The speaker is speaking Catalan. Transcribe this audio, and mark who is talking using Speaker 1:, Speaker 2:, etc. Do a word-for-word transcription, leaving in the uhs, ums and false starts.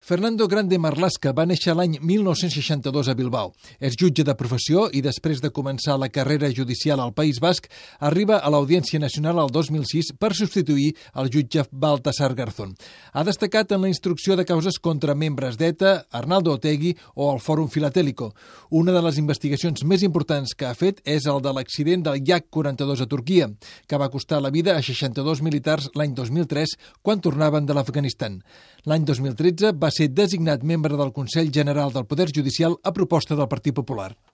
Speaker 1: Fernando Grande Marlaska va néixer l'any mil nou-cents seixanta-dos a Bilbao. És jutge de professió i després de començar la carrera judicial al País Basc, arriba a l'Audiència Nacional el dos mil sis per substituir el jutge Baltasar Garzón. Ha destacat en la instrucció de causes contra membres d'ETA, Arnaldo Otegi o el Fòrum Filatélico. Una de les investigacions més importants que ha fet és el de l'accident del Yak quaranta-dos a Turquia, que va costar la vida a seixanta-dos militars l'any dos mil tres quan tornaven de l'Afganistan. L'any dos mil tretze va ser designat membre del Consell General del Poder Judicial a proposta del Partit Popular.